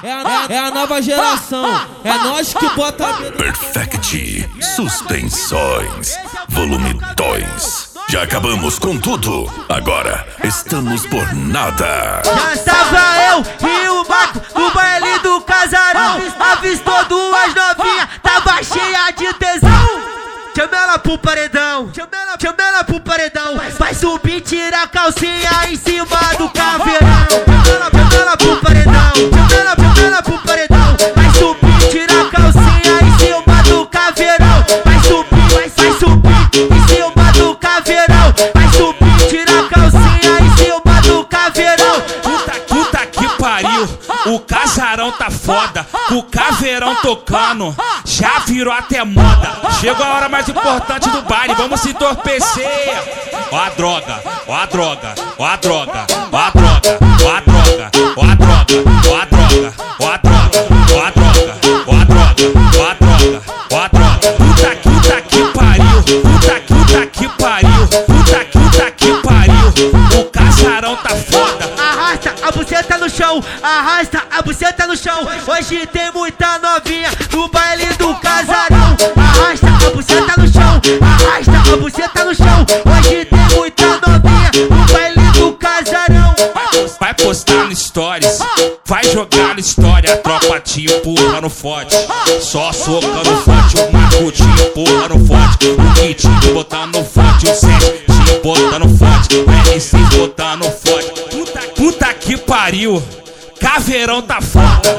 É a nova geração, é nós que bota medo. Perfect Suspensões, volume 2. Já acabamos com tudo, agora estamos por nada. Já estava eu e o Marco no baile do casarão. Avistou duas novinhas, tava cheia de tesão. Chama ela pro paredão, chama ela pro paredão. Vai subir, tira a calcinha em cima do caveirão. Chama ela pro paredão, chama ela pro paredão. Vai subir, tira a calcinha em cima do caveirão. Vai subir em cima do caveirão. Vai subir, tira a calcinha em cima do caveirão. Puta que pariu, o casarão tá foda, o caveirão tocando, já virou até moda. Chegou a hora mais importante do baile, vamos se entorpecer. Ó a droga, ó a droga, ó a droga, ó a droga, ó a droga, ó a droga, ó a droga, ó a droga, ó a droga, ó a droga, ó a droga, ó a droga. Puta que pariu, puta que pariu, puta que pariu, o casarão tá foda. Arrasta a buceta no chão, arrasta a buceta no chão. Hoje tem muita novinha no baile do casarão. Arrasta a buceta no chão, arrasta a buceta no chão. Hoje tem muita novinha no baile do casarão. Vai postar no stories, vai jogar na história. A tropa te empurra no forte, só socando forte. O Marco te empurra no forte, o Kit botando no forte, o 7 te botando forte, o L6 botando forte. Puta que pariu, caveirão tá foda.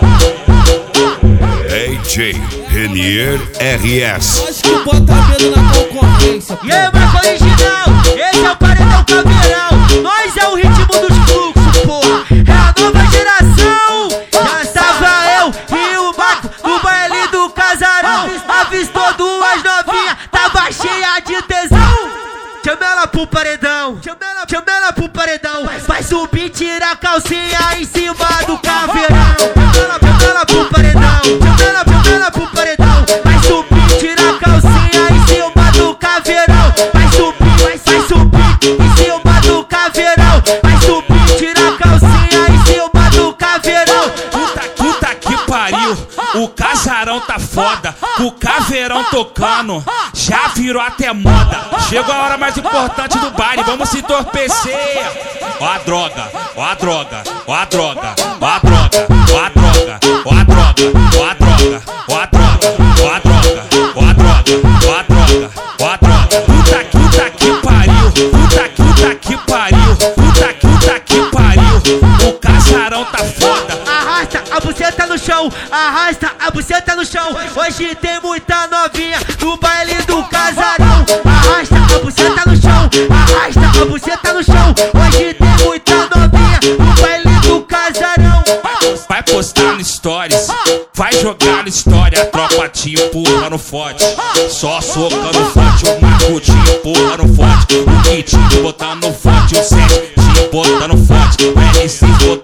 DJ Renier RS. Nós que bota medo na concorrência. E aí, Marco original, esse é o paredão caveirão. Nós é o ritmo dos fluxos, porra. É a nova geração. Já estava eu e o Marco no baile do casarão. Avistou duas novinhas, tava cheia de tesão. Chama ela pro paredão, chama ela pro paredão. Vai subir, tira a calcinha em cima do caveirão. Chama ela pro paredão, chama ela pro paredão. Vai subir, tira a calcinha em cima do caveirão. Vai subir em cima do caveirão. Vai subir, tira a calcinha em cima do caveirão. Puta que pariu, o casarão tá foda, o caveirão tocando, já virou até moda. Chegou a hora mais importante do baile, vamos se entorpecer. Ó a droga, ó a droga, ó a droga, ó a droga, ó a droga, ó a droga, ó a droga, ó a droga, ó a droga, ó a droga, ó a droga, ó a droga. Puta que pariu, puta que pariu, puta que pariu, o casarão tá foda. Arrasta a buceta no chão, arrasta a buceta no chão. Hoje tem muita novinha no baile do casarão. Arrasta a buceta no chão, arrasta a buceta no chão. Hoje tem muita novinha no baile do casarão. Vai postar no stories, vai jogar na história. A tropa te empurra no forte, só socando forte. O Marco te empurra no forte, o Kit botando no forte, o 7 te botando forte, o L6 botando